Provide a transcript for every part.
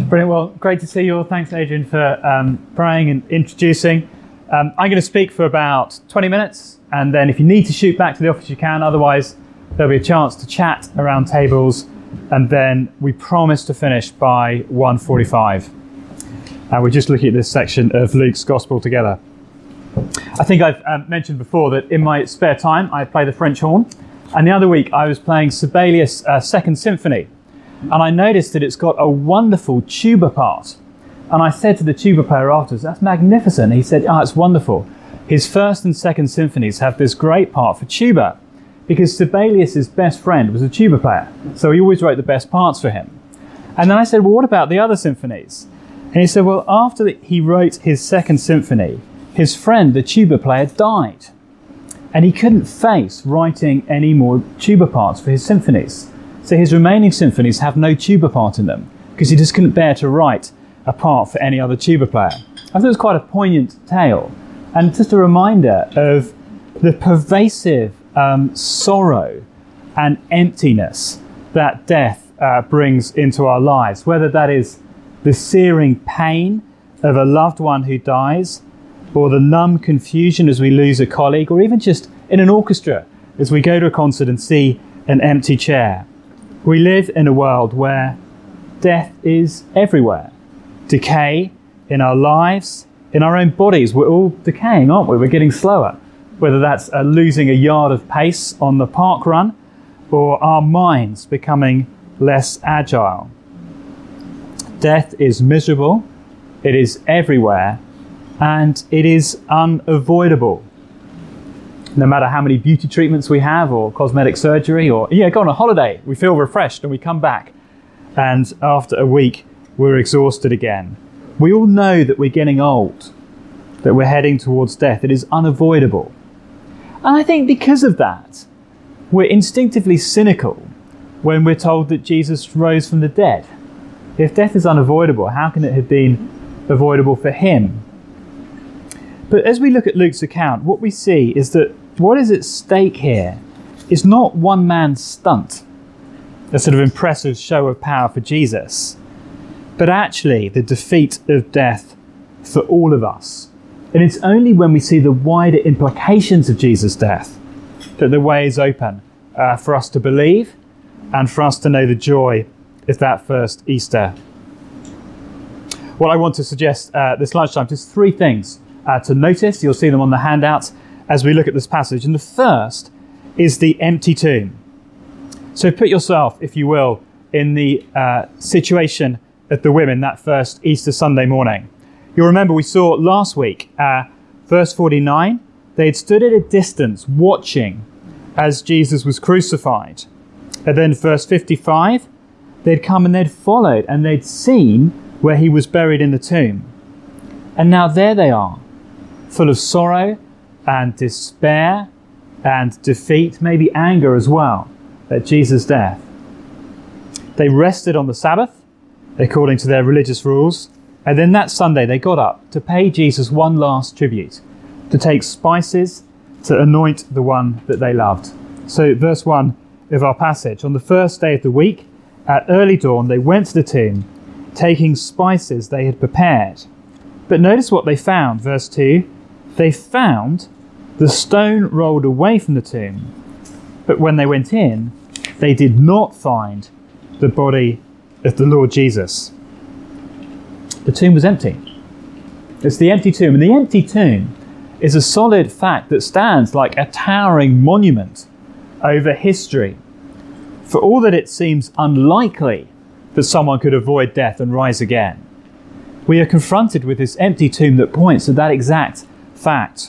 Brilliant. Well, great to see you all. Thanks, Adrian, for praying and introducing. I'm going to speak for about 20 minutes, and then if you need to shoot back to the office, you can. Otherwise, there'll be a chance to chat around tables, and then we promise to finish by 1:45. We're just looking at this section of Luke's Gospel together. I think I've mentioned before that in my spare time, I play the French horn, and the other week I was playing Sibelius' Second Symphony. And I noticed that it's got a wonderful tuba part. And I said to the tuba player afterwards, "That's magnificent." He said, "Oh, it's wonderful. His first and second symphonies have this great part for tuba, because Sibelius' best friend was a tuba player. So he always wrote the best parts for him." And then I said, "Well, what about the other symphonies?" And he said, "Well, after he wrote his second symphony, his friend, the tuba player, died. And he couldn't face writing any more tuba parts for his symphonies. So his remaining symphonies have no tuba part in them, because he just couldn't bear to write a part for any other tuba player." I thought it was quite a poignant tale, and just a reminder of the pervasive sorrow and emptiness that death brings into our lives, whether that is the searing pain of a loved one who dies, or the numb confusion as we lose a colleague, or even just in an orchestra as we go to a concert and see an empty chair. We live in a world where death is everywhere. Decay in our lives, in our own bodies. We're all decaying, aren't we? We're getting slower. Whether that's losing a yard of pace on the park run, or our minds becoming less agile. Death is miserable, it is everywhere, and it is unavoidable. No matter how many beauty treatments we have, or cosmetic surgery, or go on a holiday, we feel refreshed and we come back, and after a week we're exhausted again. We all know that we're getting old, that we're heading towards death. It is unavoidable. And I think because of that, we're instinctively cynical when we're told that Jesus rose from the dead. If death is unavoidable, how can it have been avoidable for him? But as we look at Luke's account, what we see is that what is at stake here is not one man's stunt, a sort of impressive show of power for Jesus, but actually the defeat of death for all of us. And it's only when we see the wider implications of Jesus' death that the way is open for us to believe and for us to know the joy of that first Easter. What I want to suggest this lunchtime, just three things to notice. You'll see them on the handouts as we look at this passage. And the first is the empty tomb. So put yourself, if you will, in the situation of the women that first Easter Sunday morning. You'll remember we saw last week, verse 49, they had stood at a distance watching as Jesus was crucified. And then verse 55, they'd come and they'd followed and they'd seen where he was buried in the tomb. And now there they are, full of sorrow and despair and defeat, maybe anger as well, at Jesus' death. They rested on the Sabbath, according to their religious rules, and then that Sunday they got up to pay Jesus one last tribute, to take spices to anoint the one that they loved. So verse 1 of our passage, on the first day of the week, at early dawn, they went to the tomb, taking spices they had prepared. But notice what they found, verse 2, they found the stone rolled away from the tomb, but when they went in, they did not find the body of the Lord Jesus. The tomb was empty. It's the empty tomb, and the empty tomb is a solid fact that stands like a towering monument over history. For all that it seems unlikely that someone could avoid death and rise again, we are confronted with this empty tomb that points to that exact fact.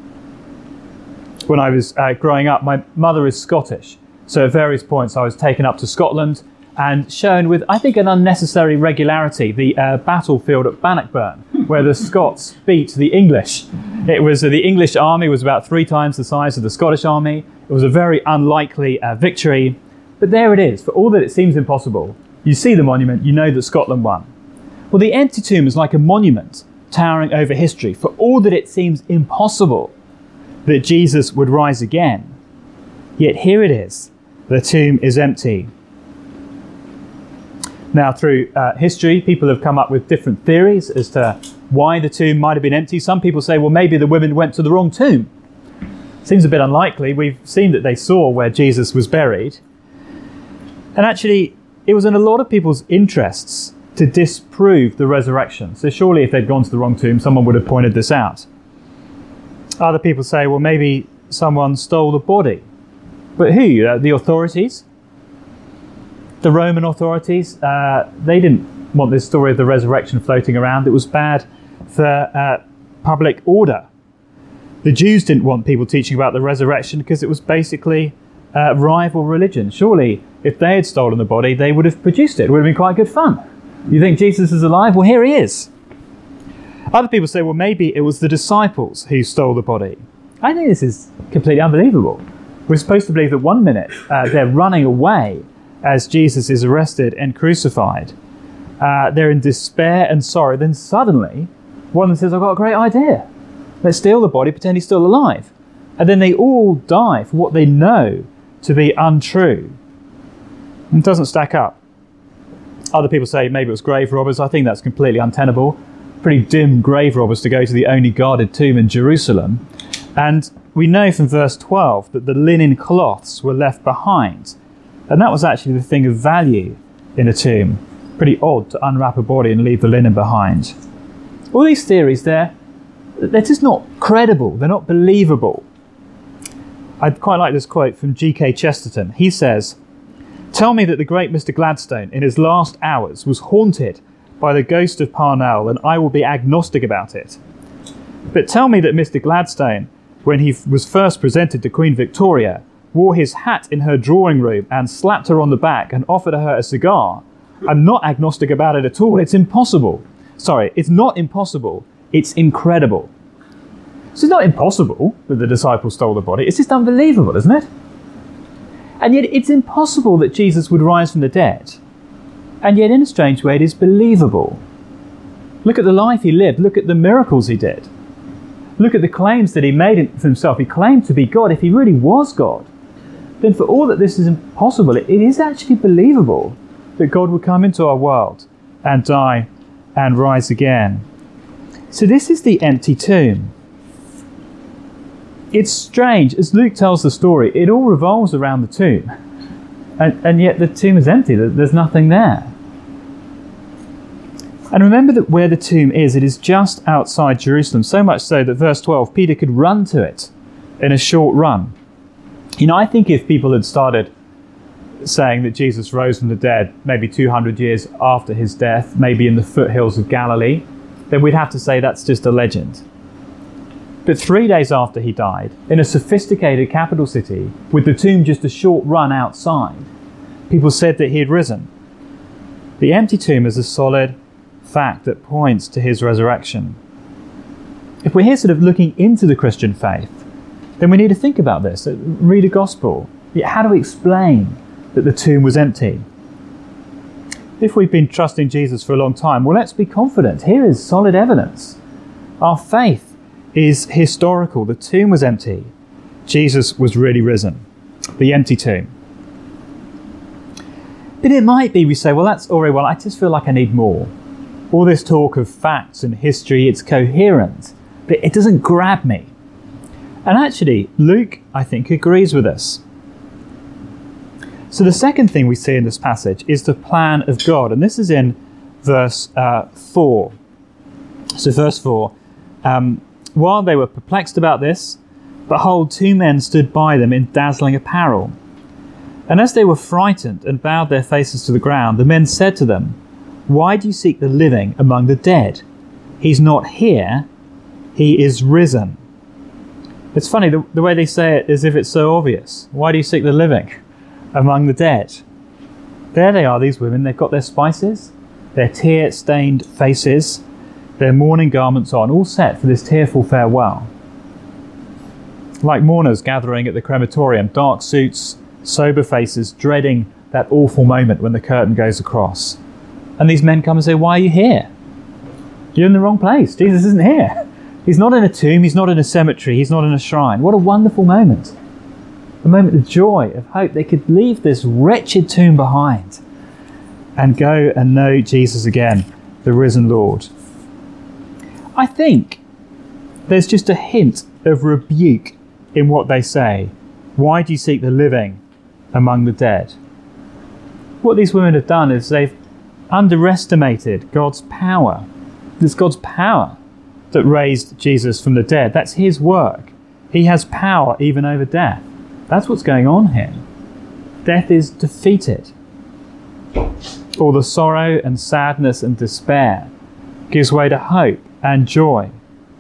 When I was growing up, my mother is Scottish, so at various points I was taken up to Scotland and shown with, I think, an unnecessary regularity, the battlefield at Bannockburn, where the Scots beat the English. It was the English army was about 3 times the size of the Scottish army. It was a very unlikely victory, but there it is. For all that it seems impossible, you see the monument, you know that Scotland won. Well, the empty tomb is like a monument towering over history. For all that it seems impossible that Jesus would rise again, yet here it is, the tomb is empty. Now, through history, people have come up with different theories as to why the tomb might have been empty. Some people say, well, maybe the women went to the wrong tomb. Seems a bit unlikely. We've seen that they saw where Jesus was buried. And actually, it was in a lot of people's interests to disprove the resurrection. So surely if they'd gone to the wrong tomb, someone would have pointed this out. Other people say, well, maybe someone stole the body. But who? The authorities? The Roman authorities? They didn't want this story of the resurrection floating around. It was bad for public order. The Jews didn't want people teaching about the resurrection because it was basically rival religion. Surely, if they had stolen the body, they would have produced it. It would have been quite good fun. You think Jesus is alive? Well, here he is. Other people say, well, maybe it was the disciples who stole the body. I think this is completely unbelievable. We're supposed to believe that one minute they're running away as Jesus is arrested and crucified. They're in despair and sorrow. Then suddenly, one of them says, I've got a great idea. Let's steal the body, pretend he's still alive. And then they all die for what they know to be untrue. It doesn't stack up. Other people say maybe it was grave robbers. I think that's completely untenable. Pretty dim grave robbers to go to the only guarded tomb in Jerusalem. And we know from verse 12 that the linen cloths were left behind. And that was actually the thing of value in a tomb. Pretty odd to unwrap a body and leave the linen behind. All these theories, they're just not credible. They're not believable. I'd quite like this quote from G.K. Chesterton. He says, "Tell me that the great Mr. Gladstone in his last hours was haunted by the ghost of Parnell, and I will be agnostic about it. But tell me that Mr. Gladstone, when he was first presented to Queen Victoria, wore his hat in her drawing room and slapped her on the back and offered her a cigar. I'm not agnostic about it at all. It's impossible. Sorry, it's not impossible. It's incredible." So it's not impossible that the disciples stole the body. It's just unbelievable, isn't it? And yet it's impossible that Jesus would rise from the dead. And yet in a strange way it is believable. Look at the life he lived. Look at the miracles he did. Look at the claims that he made for himself. He claimed to be God. If he really was God, then for all that this is impossible, it is actually believable that God would come into our world and die and rise again. So this is the empty tomb. It's strange. As Luke tells the story, it all revolves around the tomb. And yet the tomb is empty. There's nothing there. And remember that where the tomb is, it is just outside Jerusalem, so much so that verse 12, Peter could run to it in a short run. You know, I think if people had started saying that Jesus rose from the dead maybe 200 years after his death, maybe in the foothills of Galilee, then we'd have to say that's just a legend. But 3 days after he died, in a sophisticated capital city, with the tomb just a short run outside, people said that he had risen. The empty tomb is a solid fact that points to his resurrection. If we're here sort of looking into the Christian faith, then we need to think about this, read a gospel. How do we explain that the tomb was empty? If we've been trusting Jesus for a long time, well, let's be confident. Here is solid evidence. Our faith is historical. The tomb was empty. Jesus was really risen. The empty tomb. But it might be we say, well, that's all right. Well, I just feel like I need more. All this talk of facts and history, it's coherent, but it doesn't grab me. And actually, Luke, I think, agrees with us. So the second thing we see in this passage is the plan of God. And this is in verse 4. So verse 4, while they were perplexed about this, behold, 2 men stood by them in dazzling apparel. And as they were frightened and bowed their faces to the ground, the men said to them, "Why do you seek the living among the dead? He's not here, he is risen." It's funny, the way they say it as if it's so obvious. Why do you seek the living among the dead? There they are, these women. They've got their spices, their tear-stained faces, their mourning garments on, all set for this tearful farewell. Like mourners gathering at the crematorium, dark suits, sober faces, dreading that awful moment when the curtain goes across. And these men come and say, "Why are you here? You're in the wrong place. Jesus isn't here. He's not in a tomb. He's not in a cemetery. He's not in a shrine." What a wonderful moment. A moment of joy, of hope. They could leave this wretched tomb behind and go and know Jesus again, the risen Lord. I think there's just a hint of rebuke in what they say. Why do you seek the living among the dead? What these women have done is they've underestimated God's power. It's God's power that raised Jesus from the dead. That's his work. He has power even over death. That's what's going on here. Death is defeated. All the sorrow and sadness and despair gives way to hope and joy.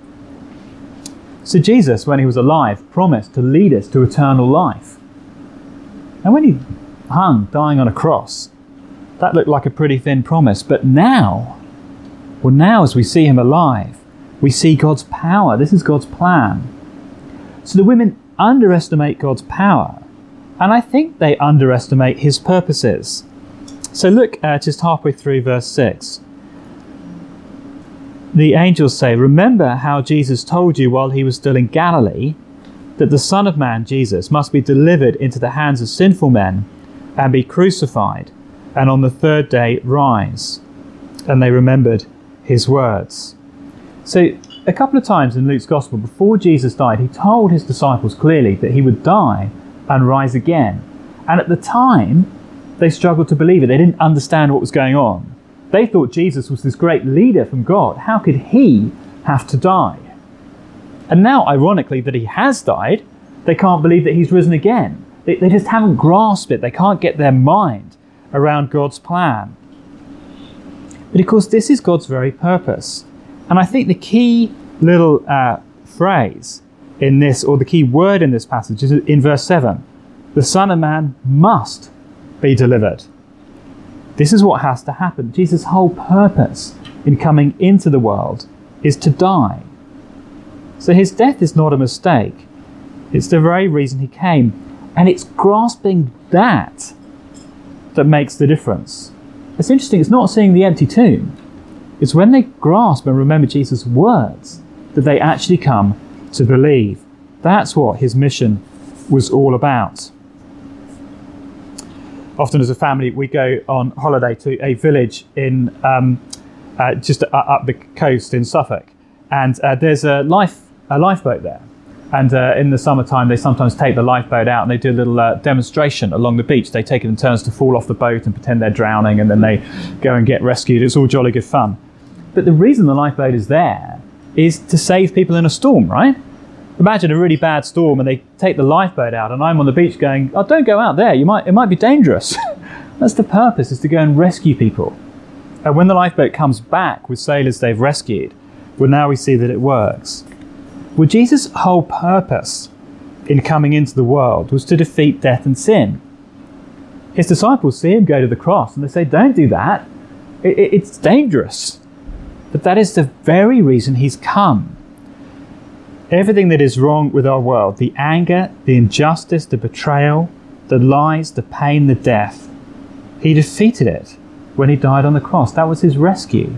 So Jesus, when he was alive, promised to lead us to eternal life. And when he hung, dying on a cross, that looked like a pretty thin promise. But now as we see him alive, we see God's power. This is God's plan. So the women underestimate God's power, and I think they underestimate his purposes. So look just halfway through verse 6. The angels say, "Remember how Jesus told you while he was still in Galilee that the Son of Man, Jesus, must be delivered into the hands of sinful men and be crucified, and on the third day rise." And they remembered his words. So a couple of times in Luke's Gospel, before Jesus died, he told his disciples clearly that he would die and rise again. And at the time, they struggled to believe it. They didn't understand what was going on. They thought Jesus was this great leader from God. How could he have to die? And now, ironically, that he has died, they can't believe that he's risen again. They just haven't grasped it. They can't get their mind around God's plan. But of course, this is God's very purpose. And I think the key little phrase in this, or the key word in this passage, is in verse 7. The Son of Man must be delivered. This is what has to happen. Jesus' whole purpose in coming into the world is to die. So his death is not a mistake. It's the very reason he came. And it's grasping that makes the difference. It's interesting, it's not seeing the empty tomb. It's when they grasp and remember Jesus' words that they actually come to believe. That's what his mission was all about. Often as a family, we go on holiday to a village in just up the coast in Suffolk. And there's a lifeboat there. And in the summertime, they sometimes take the lifeboat out and they do a little demonstration along the beach. They take it in turns to fall off the boat and pretend they're drowning, and then they go and get rescued. It's all jolly good fun. But the reason the lifeboat is there is to save people in a storm, right? Imagine a really bad storm and they take the lifeboat out and I'm on the beach going, "Oh, don't go out there. It might be dangerous." That's the purpose, is to go and rescue people. And when the lifeboat comes back with sailors they've rescued, well, now we see that it works. Well, Jesus' whole purpose in coming into the world was to defeat death and sin. His disciples see him go to the cross and they say, "Don't do that. It's dangerous." But that is the very reason he's come. Everything that is wrong with our world, the anger, the injustice, the betrayal, the lies, the pain, the death, he defeated it when he died on the cross. That was his rescue.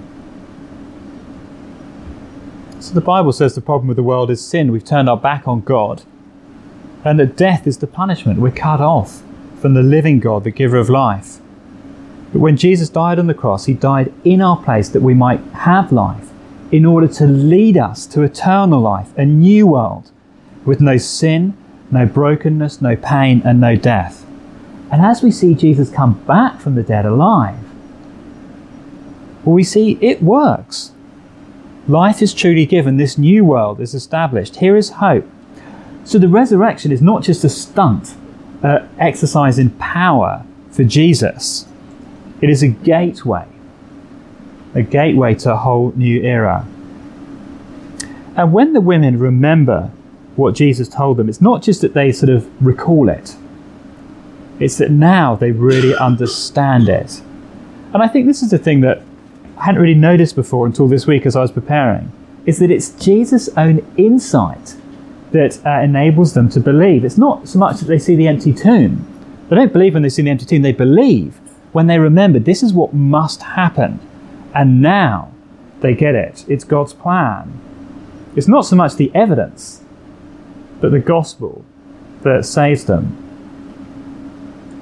So the Bible says the problem with the world is sin. We've turned our back on God. And that death is the punishment. We're cut off from the living God, the giver of life. But when Jesus died on the cross, he died in our place that we might have life, in order to lead us to eternal life, a new world with no sin, no brokenness, no pain, and no death. And as we see Jesus come back from the dead alive, well, we see it works. Life is truly given. This new world is established. Here is hope. So the resurrection is not just a stunt exercise in power for Jesus. It is a gateway to a whole new era. And when the women remember what Jesus told them, it's not just that they sort of recall it. It's that now they really understand it. And I think this is the thing that I hadn't really noticed before until this week as I was preparing, is that it's Jesus' own insight that enables them to believe. It's not so much that they see the empty tomb. They don't believe when they see the empty tomb. They believe when they remember this is what must happen. And now they get it. It's God's plan. It's not so much the evidence, but the gospel that saves them.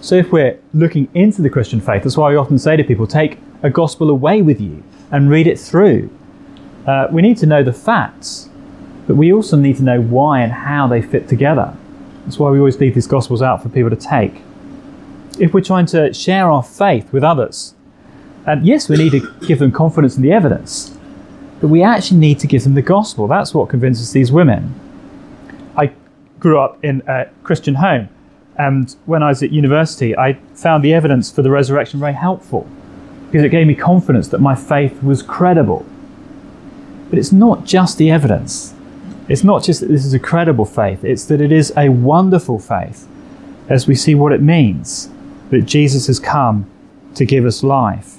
So if we're looking into the Christian faith, that's why we often say to people, take a gospel away with you and read it through. We need to know the facts, but we also need to know why and how they fit together. That's why we always leave these gospels out for people to take. If we're trying to share our faith with others, yes, we need to give them confidence in the evidence, but we actually need to give them the gospel. That's what convinces these women. I grew up in a Christian home, and when I was at university, I found the evidence for the resurrection very helpful, because it gave me confidence that my faith was credible. But it's not just the evidence. It's not just that this is a credible faith, it's that it is a wonderful faith, as we see what it means, that Jesus has come to give us life.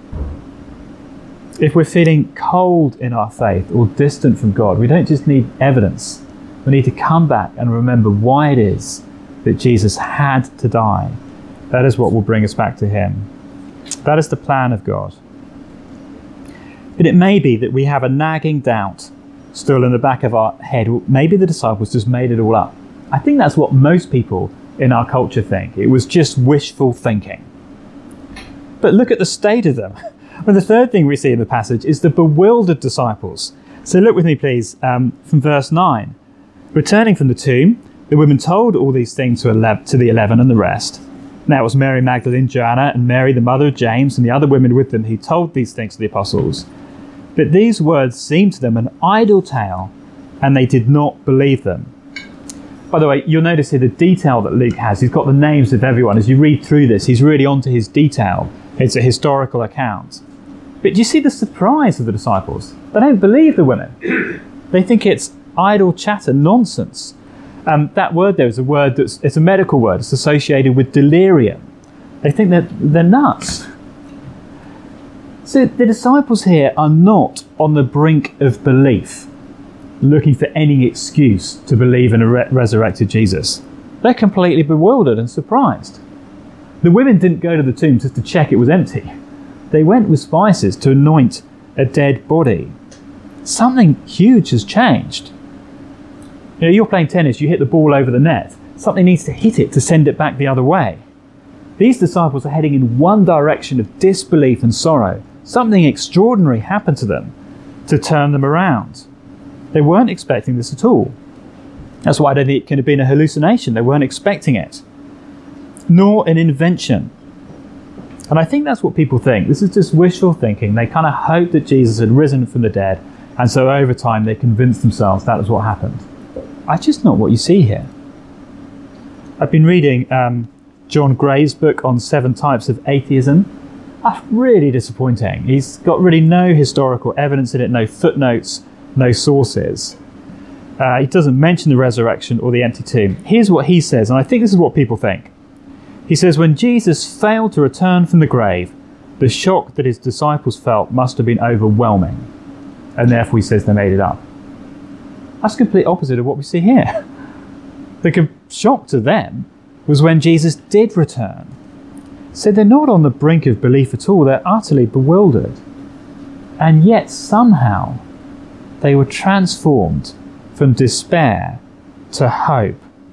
If we're feeling cold in our faith or distant from God, we don't just need evidence. We need to come back and remember why it is that Jesus had to die. That is what will bring us back to him. That is the plan of God. But it may be that we have a nagging doubt still in the back of our head. Maybe the disciples just made it all up. I think that's what most people in our culture think. It was just wishful thinking. But look at the state of them. And the third thing we see in the passage is the bewildered disciples. So look with me, please, from verse 9. Returning from the tomb, the women told all these things to the 11 and the rest. Now it was Mary Magdalene, Joanna, and Mary, the mother of James, and the other women with them who told these things to the apostles. But these words seemed to them an idle tale, and they did not believe them. By the way, you'll notice here the detail that Luke has. He's got the names of everyone. As you read through this, he's really onto his detail. It's a historical account. But do you see the surprise of the disciples? They don't believe the women. They think it's idle chatter, nonsense. That word there is a word it's a medical word. It's associated with delirium. They think that they're nuts. So the disciples here are not on the brink of belief, looking for any excuse to believe in a resurrected Jesus. They're completely bewildered and surprised. The women didn't go to the tomb just to check it was empty. They went with spices to anoint a dead body. Something huge has changed. You know, you're playing tennis, you hit the ball over the net. Something needs to hit it to send it back the other way. These disciples are heading in one direction of disbelief and sorrow. Something extraordinary happened to them to turn them around. They weren't expecting this at all. That's why I don't think it could have been a hallucination. They weren't expecting it. Nor an invention. And I think that's what people think. This is just wishful thinking. They kind of hope that Jesus had risen from the dead, and so over time they convinced themselves that was what happened. That's just not what you see here. I've been reading John Gray's book on 7 types of atheism. That's really disappointing. He's got really no historical evidence in it, no footnotes, no sources. He doesn't mention the resurrection or the empty tomb. Here's what he says, and I think this is what people think. He says, when Jesus failed to return from the grave, the shock that his disciples felt must have been overwhelming. And therefore he says they made it up. That's the complete opposite of what we see here. The shock to them was when Jesus did return. So they're not on the brink of belief at all. They're utterly bewildered. And yet somehow they were transformed from despair to hope.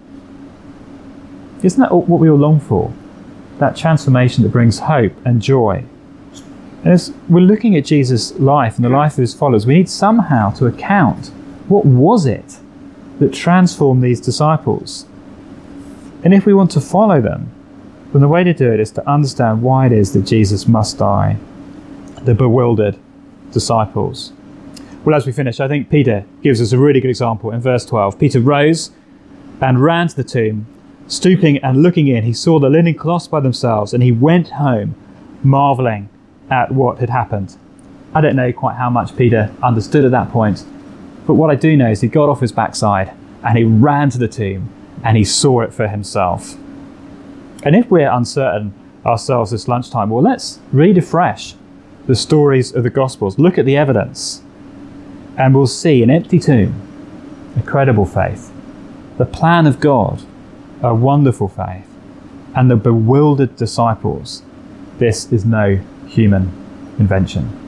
Isn't that what we all long for? That transformation that brings hope and joy. And as we're looking at Jesus' life and the life of his followers, we need somehow to account what was it that transformed these disciples. And if we want to follow them, then the way to do it is to understand why it is that Jesus must die. The bewildered disciples. Well, as we finish, I think Peter gives us a really good example in verse 12. Peter rose and ran to the tomb. Stooping and looking in, he saw the linen cloths by themselves, and he went home, marvelling at what had happened. I don't know quite how much Peter understood at that point, but what I do know is he got off his backside, and he ran to the tomb, and he saw it for himself. And if we're uncertain ourselves this lunchtime, well, let's read afresh the stories of the Gospels. Look at the evidence, and we'll see an empty tomb, a credible faith, the plan of God, a wonderful faith, and the bewildered disciples. This is no human invention.